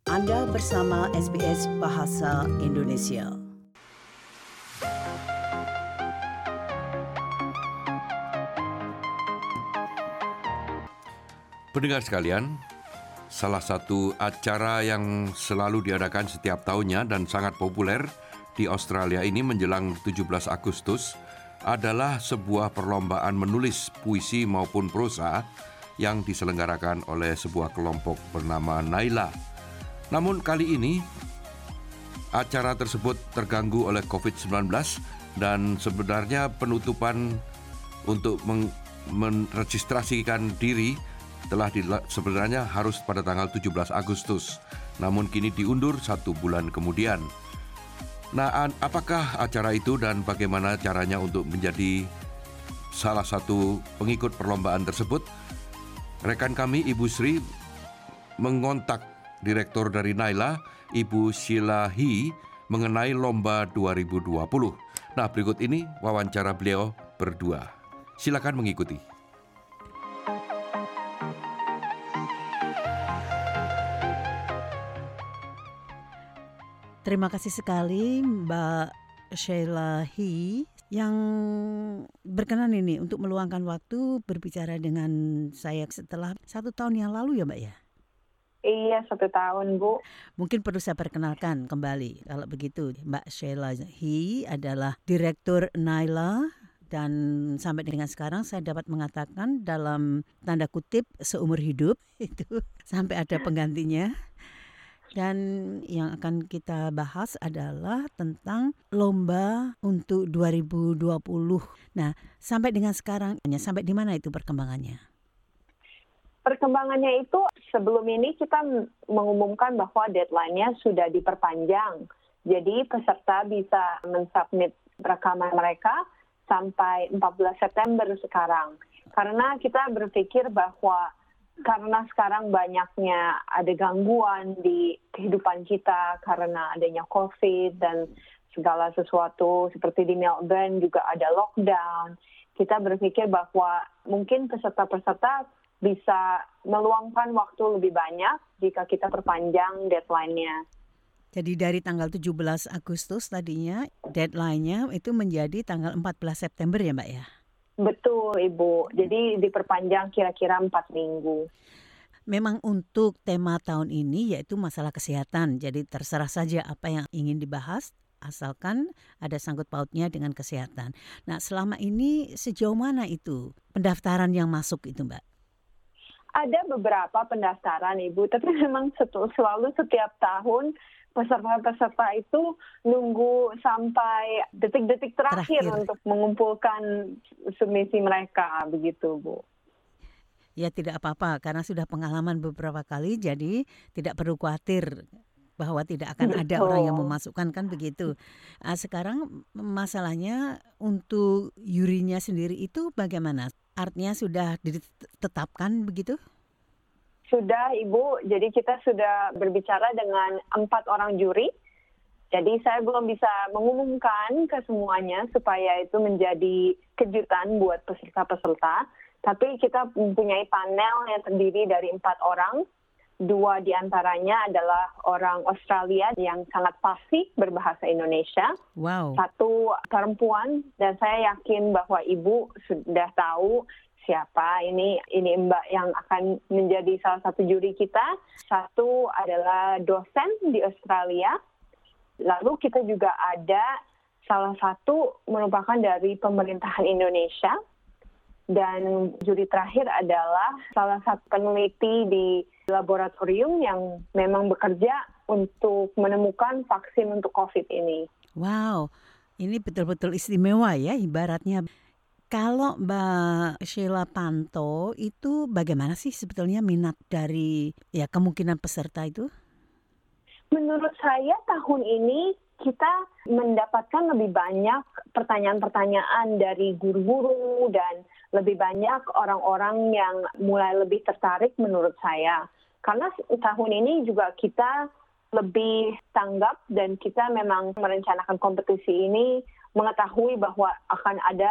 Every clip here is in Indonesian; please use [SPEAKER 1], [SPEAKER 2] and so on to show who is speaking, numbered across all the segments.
[SPEAKER 1] Anda bersama SBS Bahasa Indonesia.
[SPEAKER 2] Pendengar sekalian, salah satu acara yang selalu diadakan setiap tahunnya dan sangat populer di Australia ini menjelang 17 Agustus adalah sebuah perlombaan menulis puisi maupun prosa yang diselenggarakan oleh sebuah kelompok bernama Naila. Namun kali ini acara tersebut terganggu oleh COVID-19 dan sebenarnya penutupan untuk meregistrasikan diri sebenarnya harus pada tanggal 17 Agustus. Namun kini diundur 1 bulan kemudian. Nah, apakah acara itu dan bagaimana caranya untuk menjadi salah satu pengikut perlombaan tersebut? Rekan kami Ibu Sri mengontak Direktur dari Naila, Ibu Sheila He, mengenai lomba 2020. Nah, berikut ini wawancara beliau berdua. Silakan mengikuti.
[SPEAKER 1] Terima kasih sekali Mbak Sheila He yang berkenan ini untuk meluangkan waktu berbicara dengan saya setelah 1 tahun yang lalu ya Mbak ya?
[SPEAKER 3] Iya, 1 tahun, Bu.
[SPEAKER 1] Mungkin perlu saya perkenalkan kembali. Kalau begitu, Mbak Sheila He adalah Direktur Naila dan sampai dengan sekarang saya dapat mengatakan dalam tanda kutip seumur hidup itu sampai ada penggantinya. Dan yang akan kita bahas adalah tentang lomba untuk 2020. Nah, sampai dengan sekarang, sampai di mana itu perkembangannya?
[SPEAKER 3] Perkembangannya itu sebelum ini kita mengumumkan bahwa deadline-nya sudah diperpanjang. Jadi peserta bisa mensubmit rekaman mereka sampai 14 September sekarang. Karena kita berpikir bahwa karena sekarang banyaknya ada gangguan di kehidupan kita karena adanya COVID dan segala sesuatu seperti di Melbourne juga ada lockdown. Kita berpikir bahwa mungkin peserta-peserta bisa meluangkan waktu lebih banyak jika kita perpanjang deadline-nya.
[SPEAKER 1] Jadi dari tanggal 17 Agustus tadinya deadline-nya itu menjadi tanggal 14 September ya Mbak ya?
[SPEAKER 3] Betul Ibu, jadi diperpanjang kira-kira 4 minggu.
[SPEAKER 1] Memang untuk tema tahun ini yaitu masalah kesehatan, jadi terserah saja apa yang ingin dibahas asalkan ada sangkut pautnya dengan kesehatan. Nah selama ini sejauh mana itu pendaftaran yang masuk itu Mbak?
[SPEAKER 3] Ada beberapa pendaftaran Ibu, tapi memang selalu setiap tahun peserta-peserta itu nunggu sampai detik-detik terakhir untuk mengumpulkan submisi mereka, begitu Bu.
[SPEAKER 1] Ya tidak apa-apa, karena sudah pengalaman beberapa kali, jadi tidak perlu khawatir bahwa tidak akan ada orang yang memasukkan, kan begitu. Sekarang masalahnya untuk jurinya sendiri itu bagaimana? Artinya sudah ditetapkan begitu?
[SPEAKER 3] Sudah Ibu, jadi kita sudah berbicara dengan 4 orang juri. Jadi saya belum bisa mengumumkan ke semuanya supaya itu menjadi kejutan buat peserta-peserta. Tapi kita mempunyai panel yang terdiri dari 4 orang. 2 diantaranya adalah orang Australia yang sangat fasih berbahasa Indonesia.
[SPEAKER 1] Wow.
[SPEAKER 3] 1 perempuan, dan saya yakin bahwa Ibu sudah tahu siapa ini Mbak yang akan menjadi salah satu juri kita. 1 adalah dosen di Australia. Lalu kita juga ada salah satu merupakan dari pemerintahan Indonesia. Dan juri terakhir adalah salah satu peneliti di laboratorium yang memang bekerja untuk menemukan vaksin untuk COVID ini.
[SPEAKER 1] Wow, ini betul-betul istimewa ya ibaratnya. Kalau Mbak Sheila pantau itu bagaimana sih sebetulnya minat dari kemungkinan peserta itu?
[SPEAKER 3] Menurut saya tahun ini kita mendapatkan lebih banyak pertanyaan-pertanyaan dari guru-guru dan lebih banyak orang-orang yang mulai lebih tertarik menurut saya. Karena tahun ini juga kita lebih tanggap dan kita memang merencanakan kompetisi ini mengetahui bahwa akan ada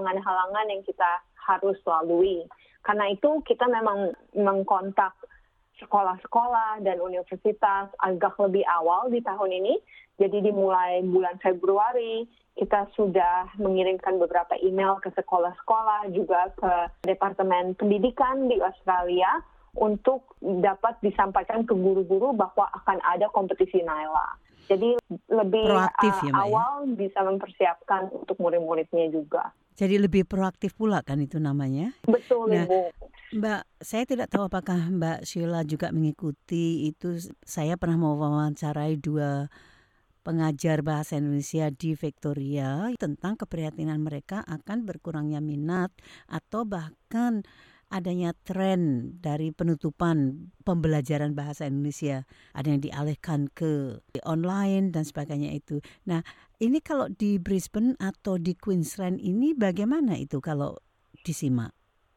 [SPEAKER 3] halangan-halangan yang kita harus lalui. Karena itu kita memang mengkontak sekolah-sekolah dan universitas agak lebih awal di tahun ini. Jadi dimulai bulan Februari, kita sudah mengirimkan beberapa email ke sekolah-sekolah, juga ke Departemen Pendidikan di Australia untuk dapat disampaikan ke guru-guru bahwa akan ada kompetisi NAILA. Jadi lebih
[SPEAKER 1] Proaktif ya, Mbak,
[SPEAKER 3] awal bisa mempersiapkan untuk murid-muridnya juga.
[SPEAKER 1] Jadi lebih proaktif pula kan itu namanya.
[SPEAKER 3] Betul,
[SPEAKER 1] Nah,
[SPEAKER 3] Ibu.
[SPEAKER 1] Mbak, saya tidak tahu apakah Mbak Sheila juga mengikuti itu. Saya pernah mewawancarai 2 pengajar bahasa Indonesia di Victoria tentang keprihatinan mereka akan berkurangnya minat atau bahkan adanya tren dari penutupan pembelajaran bahasa Indonesia. Ada yang dialihkan ke online dan sebagainya itu. Nah, ini kalau di Brisbane atau di Queensland ini bagaimana itu kalau disimak?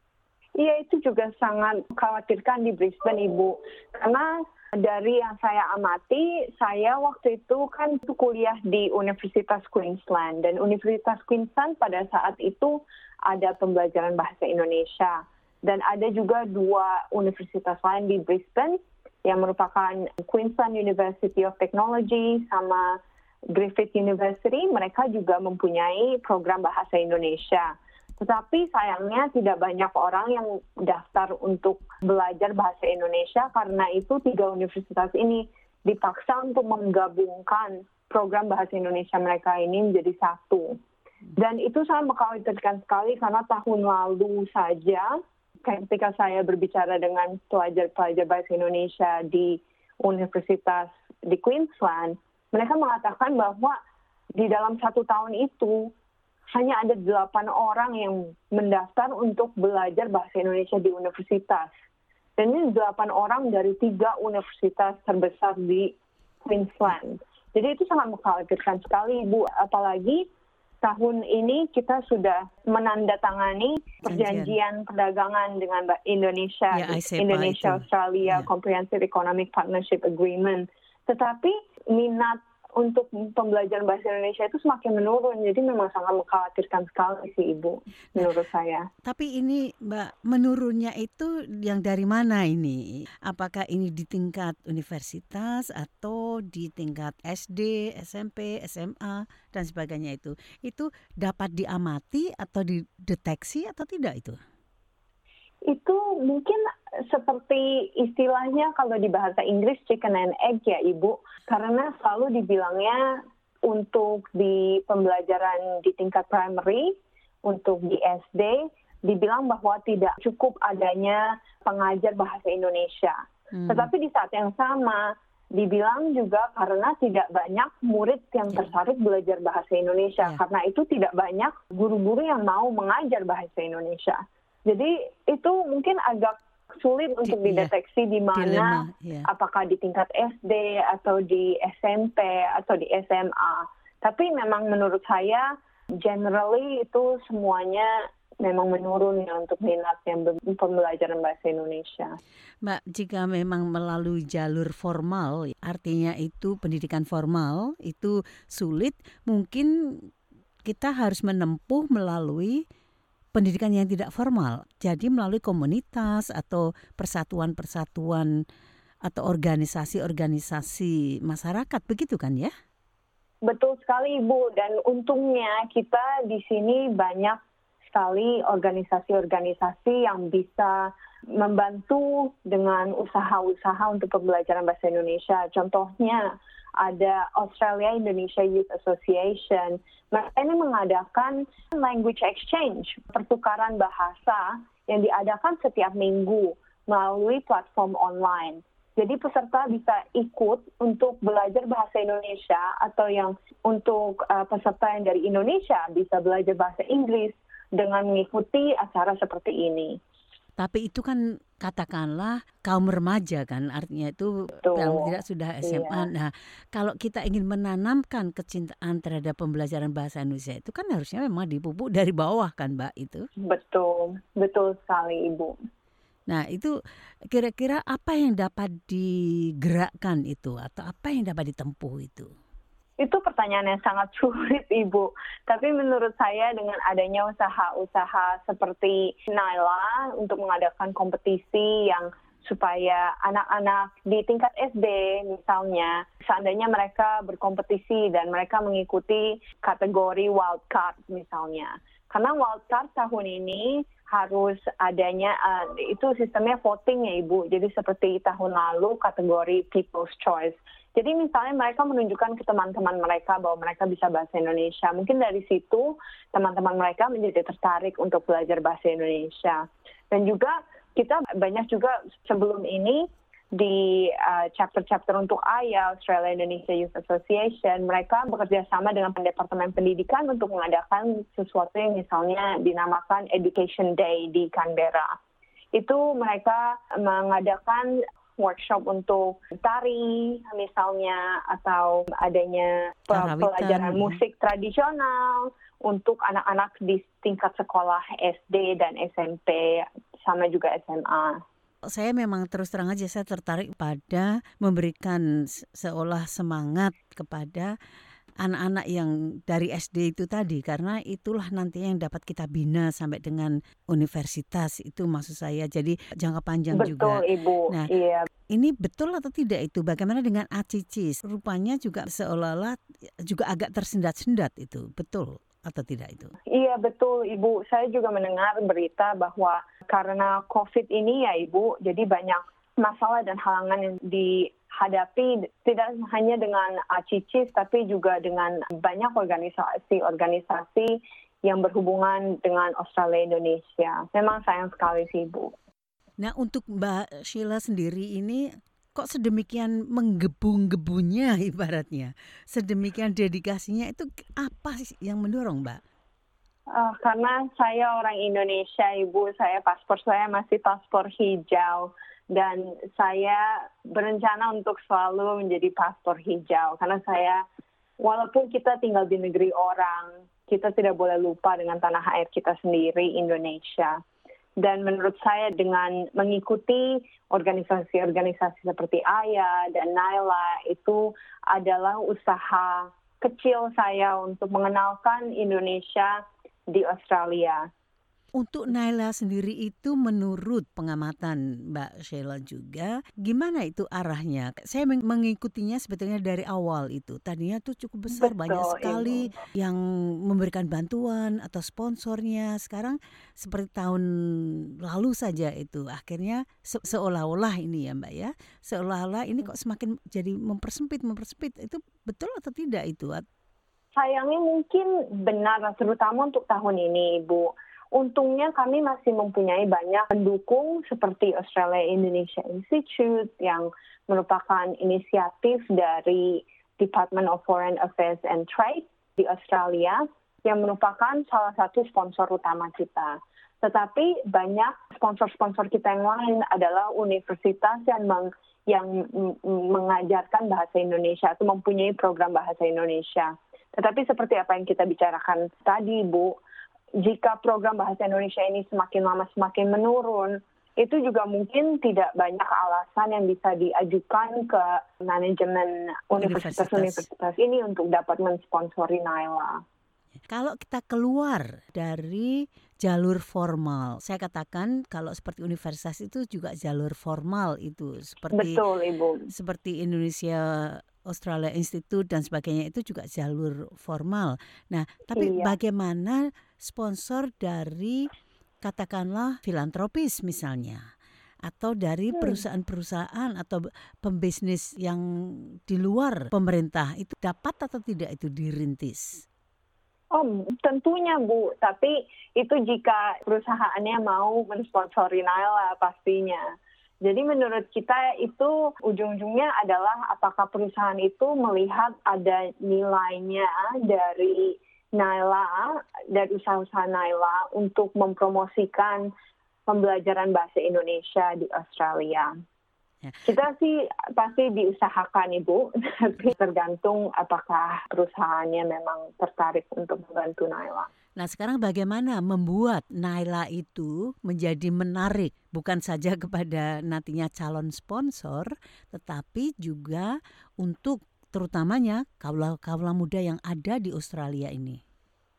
[SPEAKER 3] Iya, itu juga sangat mengkhawatirkan di Brisbane, Ibu. Karena dari yang saya amati, saya waktu itu kan kuliah di Universitas Queensland. Dan Universitas Queensland pada saat itu ada pembelajaran bahasa Indonesia. Dan ada juga 2 universitas lain di Brisbane yang merupakan Queensland University of Technology sama Griffith University. Mereka juga mempunyai program bahasa Indonesia. Tetapi sayangnya tidak banyak orang yang daftar untuk belajar bahasa Indonesia karena itu 3 universitas ini dipaksa untuk menggabungkan program bahasa Indonesia mereka ini menjadi satu. Dan itu sangat mengkhawatirkan sekali karena tahun lalu saja ketika saya berbicara dengan pelajar-pelajar bahasa Indonesia di universitas di Queensland, mereka mengatakan bahwa di dalam 1 tahun itu hanya ada 8 orang yang mendaftar untuk belajar bahasa Indonesia di universitas. Dan ini 8 orang dari 3 universitas terbesar di Queensland. Jadi itu sangat mengkhawatirkan sekali, Ibu. Apalagi tahun ini kita sudah menandatangani perjanjian perdagangan dengan Indonesia, Indonesia-Australia Comprehensive Economic Partnership Agreement. Tetapi minat untuk pembelajaran bahasa Indonesia itu semakin menurun. Jadi memang sangat mengkhawatirkan sekali sih, Ibu, menurut saya.
[SPEAKER 1] Tapi ini, Mbak, menurunnya itu yang dari mana ini? Apakah ini di tingkat universitas atau di tingkat SD, SMP, SMA, dan sebagainya itu? Itu dapat diamati atau dideteksi atau tidak itu?
[SPEAKER 3] Itu mungkin seperti istilahnya kalau di bahasa Inggris chicken and egg ya, Ibu. Karena selalu dibilangnya untuk di pembelajaran di tingkat primary, untuk di SD, dibilang bahwa tidak cukup adanya pengajar bahasa Indonesia. Tetapi di saat yang sama, dibilang juga karena tidak banyak murid yang tertarik belajar bahasa Indonesia. Karena itu tidak banyak guru-guru yang mau mengajar bahasa Indonesia. Jadi itu mungkin agak sulit untuk dideteksi di mana, apakah di tingkat SD atau di SMP atau di SMA. Tapi memang menurut saya, generally itu semuanya memang menurun ya untuk minatnya pembelajaran bahasa Indonesia.
[SPEAKER 1] Mbak, jika memang melalui jalur formal, artinya itu pendidikan formal, itu sulit, mungkin kita harus menempuh melalui pendidikan yang tidak formal, jadi melalui komunitas atau persatuan-persatuan atau organisasi-organisasi masyarakat, begitu kan ya?
[SPEAKER 3] Betul sekali, Ibu. Dan untungnya kita di sini banyak sekali organisasi-organisasi yang bisa membantu dengan usaha-usaha untuk pembelajaran bahasa Indonesia. Contohnya ada Australia Indonesia Youth Association. Mereka ini mengadakan language exchange, pertukaran bahasa yang diadakan setiap minggu melalui platform online. Jadi peserta bisa ikut untuk belajar bahasa Indonesia atau yang untuk peserta yang dari Indonesia bisa belajar bahasa Inggris dengan mengikuti acara seperti ini.
[SPEAKER 1] Tapi itu kan katakanlah kaum remaja kan, artinya itu paling tidak sudah SMA. Nah, kalau kita ingin menanamkan kecintaan terhadap pembelajaran bahasa Indonesia itu kan harusnya memang dipupuk dari bawah kan, Mbak, itu?
[SPEAKER 3] Betul, betul sekali, Ibu.
[SPEAKER 1] Nah, itu kira-kira apa yang dapat digerakkan itu atau apa yang dapat ditempuh itu?
[SPEAKER 3] Itu pertanyaan yang sangat sulit, Ibu. Tapi menurut saya dengan adanya usaha-usaha seperti NAILA untuk mengadakan kompetisi yang supaya anak-anak di tingkat SD misalnya, seandainya mereka berkompetisi dan mereka mengikuti kategori wildcard misalnya. Karena wildcard tahun ini harus adanya, itu sistemnya voting ya Ibu, jadi seperti tahun lalu kategori People's Choice. Jadi misalnya mereka menunjukkan ke teman-teman mereka bahwa mereka bisa bahasa Indonesia. Mungkin dari situ teman-teman mereka menjadi tertarik untuk belajar bahasa Indonesia. Dan juga kita banyak juga sebelum ini di chapter-chapter untuk AYA, Australia Indonesia Youth Association, mereka bekerja sama dengan Departemen Pendidikan untuk mengadakan sesuatu yang misalnya dinamakan Education Day di Canberra. Itu mereka mengadakan workshop untuk tari misalnya, atau adanya pelajaran musik tradisional untuk anak-anak di tingkat sekolah SD dan SMP, sama juga SMA.
[SPEAKER 1] Saya memang terus terang aja saya tertarik pada memberikan seolah semangat kepada anak-anak yang dari SD itu tadi, karena itulah nantinya yang dapat kita bina sampai dengan universitas, itu maksud saya. Jadi jangka panjang juga.
[SPEAKER 3] Betul Ibu.
[SPEAKER 1] Nah,
[SPEAKER 3] iya.
[SPEAKER 1] Ini betul atau tidak itu? Bagaimana dengan ACC? Rupanya juga seolah-olah juga agak tersendat-sendat itu. Betul atau tidak itu?
[SPEAKER 3] Iya betul Ibu. Saya juga mendengar berita bahwa karena COVID ini ya Ibu, jadi banyak masalah dan halangan yang dihadapi tidak hanya dengan ACC tapi juga dengan banyak organisasi-organisasi yang berhubungan dengan Australia Indonesia. Memang sayang sekali sih Ibu.
[SPEAKER 1] Nah, untuk Mbak Sheila sendiri ini kok sedemikian menggebu-gebunya ibaratnya, sedemikian dedikasinya, itu apa sih yang mendorong Mbak?
[SPEAKER 3] Karena saya orang Indonesia Ibu, paspor saya masih paspor hijau. Dan saya berencana untuk selalu menjadi paspor hijau. Karena walaupun kita tinggal di negeri orang, kita tidak boleh lupa dengan tanah air kita sendiri, Indonesia. Dan menurut saya dengan mengikuti organisasi-organisasi seperti AYA dan NAILA, itu adalah usaha kecil saya untuk mengenalkan Indonesia di Australia.
[SPEAKER 1] Untuk NAILA sendiri itu menurut pengamatan Mbak Sheila juga, gimana itu arahnya? Saya mengikutinya sebetulnya dari awal itu. Tadinya tuh cukup besar, banyak sekali yang memberikan bantuan atau sponsornya. Sekarang seperti tahun lalu saja itu. Akhirnya seolah-olah ini ya Mbak ya, seolah-olah ini kok semakin jadi mempersempit. Itu betul atau tidak itu?
[SPEAKER 3] Sayangnya mungkin benar, terutama untuk tahun ini Ibu. Untungnya kami masih mempunyai banyak pendukung seperti Australia Indonesia Institute yang merupakan inisiatif dari Department of Foreign Affairs and Trade di Australia yang merupakan salah satu sponsor utama kita. Tetapi banyak sponsor-sponsor kita yang lain adalah universitas yang mengajarkan bahasa Indonesia atau mempunyai program bahasa Indonesia. Tetapi seperti apa yang kita bicarakan tadi, Bu, jika program bahasa Indonesia ini semakin lama semakin menurun, itu juga mungkin tidak banyak alasan yang bisa diajukan ke manajemen universitas ini untuk dapat mensponsori NAILA.
[SPEAKER 1] Kalau kita keluar dari jalur formal, saya katakan kalau seperti universitas itu juga jalur formal itu seperti
[SPEAKER 3] Betul, Ibu.
[SPEAKER 1] Seperti Indonesia Australia Institute dan sebagainya, itu juga jalur formal. Nah, tapi bagaimana sponsor dari katakanlah filantropis misalnya, atau dari perusahaan-perusahaan atau pembisnis yang di luar pemerintah, itu dapat atau tidak itu dirintis?
[SPEAKER 3] Oh, tentunya Bu, tapi itu jika perusahaannya mau mensponsori NAILA pastinya. Jadi menurut kita itu ujung-ujungnya adalah apakah perusahaan itu melihat ada nilainya dari NAILA, dari usaha-usaha NAILA untuk mempromosikan pembelajaran bahasa Indonesia di Australia. Ya. Kita sih pasti diusahakan Ibu, tapi tergantung apakah perusahaannya memang tertarik untuk membantu NAILA.
[SPEAKER 1] Nah, sekarang bagaimana membuat NAILA itu menjadi menarik, bukan saja kepada nantinya calon sponsor, tetapi juga untuk terutamanya kaula-kaula muda yang ada di Australia ini?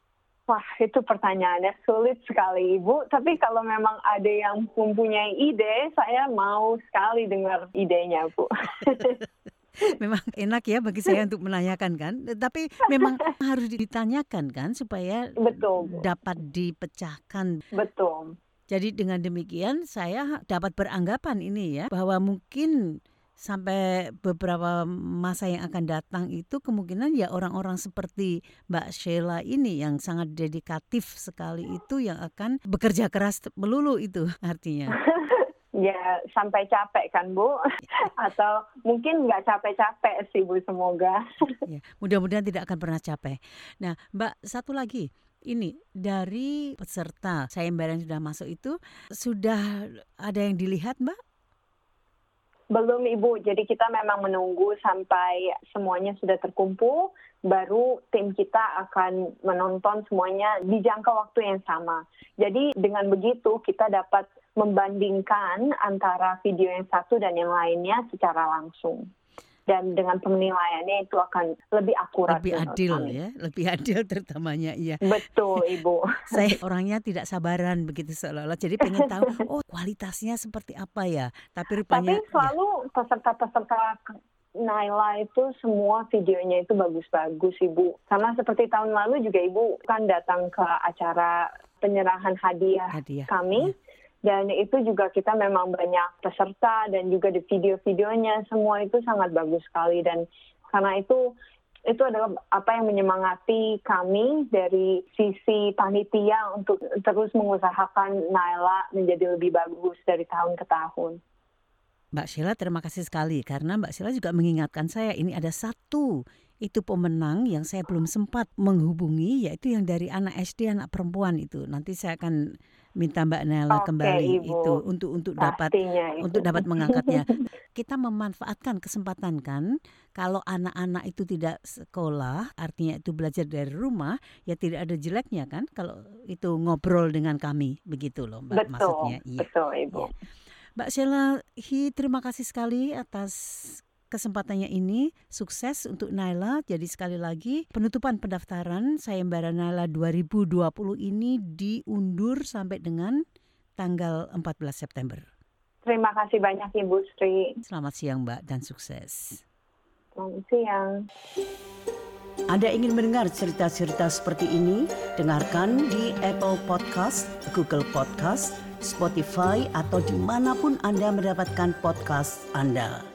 [SPEAKER 3] Wah, itu pertanyaannya sulit sekali, Ibu. Tapi kalau memang ada yang mempunyai ide, saya mau sekali dengar idenya, Bu.
[SPEAKER 1] Memang enak ya bagi saya untuk menanyakan kan, tapi memang harus ditanyakan kan supaya
[SPEAKER 3] Betul, Bu.
[SPEAKER 1] dapat dipecahkan.
[SPEAKER 3] Betul.
[SPEAKER 1] Jadi dengan demikian saya dapat beranggapan ini ya, bahwa mungkin sampai beberapa masa yang akan datang itu kemungkinan ya orang-orang seperti Mbak Sheila ini yang sangat dedikatif sekali itu yang akan bekerja keras melulu itu artinya.
[SPEAKER 3] Ya, sampai capek kan, Bu? Atau mungkin nggak capek-capek sih, Bu, semoga.
[SPEAKER 1] Ya, mudah-mudahan tidak akan pernah capek. Nah, Mbak, satu lagi. Ini dari peserta sayembara yang sudah masuk itu, sudah ada yang dilihat, Mbak?
[SPEAKER 3] Belum, Ibu. Jadi kita memang menunggu sampai semuanya sudah terkumpul, baru tim kita akan menonton semuanya di jangka waktu yang sama. Jadi dengan begitu kita dapat membandingkan antara video yang satu dan yang lainnya secara langsung. Dan dengan penilaiannya itu akan lebih akurat.
[SPEAKER 1] Lebih adil ya, lebih adil terutamanya iya.
[SPEAKER 3] Betul, Ibu.
[SPEAKER 1] Saya orangnya tidak sabaran begitu seolah-olah, jadi pengen tahu, oh kualitasnya seperti apa ya. Tapi rupanya.
[SPEAKER 3] Tapi selalu peserta-peserta Naila itu semua videonya itu bagus-bagus, Ibu. Sama seperti tahun lalu juga Ibu kan datang ke acara penyerahan hadiah. Kami. Ya. Dan itu juga kita memang banyak peserta dan juga di video-videonya semua itu sangat bagus sekali. Dan karena itu adalah apa yang menyemangati kami dari sisi panitia untuk terus mengusahakan Naila menjadi lebih bagus dari tahun ke tahun.
[SPEAKER 1] Mbak Sheila terima kasih sekali karena Mbak Sheila juga mengingatkan saya ini ada satu itu pemenang yang saya belum sempat menghubungi yaitu yang dari anak SD anak perempuan itu. Nanti saya akan minta Mbak Naila kembali
[SPEAKER 3] Ibu.
[SPEAKER 1] itu untuk dapat mengangkatnya. Kita memanfaatkan kesempatan kan kalau anak-anak itu tidak sekolah artinya itu belajar dari rumah ya tidak ada jeleknya kan kalau itu ngobrol dengan kami begitu loh Mbak.
[SPEAKER 3] Betul,
[SPEAKER 1] maksudnya. Iya.
[SPEAKER 3] Betul Ibu.
[SPEAKER 1] Ya. Mbak Sheila terima kasih sekali atas kesempatannya ini. Sukses untuk Naila. Jadi sekali lagi penutupan pendaftaran sayembara Naila 2020 ini diundur sampai dengan tanggal 14 September.
[SPEAKER 3] Terima kasih banyak Ibu Sri.
[SPEAKER 1] Selamat siang Mbak dan sukses.
[SPEAKER 3] Selamat siang.
[SPEAKER 1] Anda ingin mendengar cerita-cerita seperti ini? Dengarkan di Apple Podcast, Google Podcast, Spotify atau dimanapun Anda mendapatkan podcast Anda.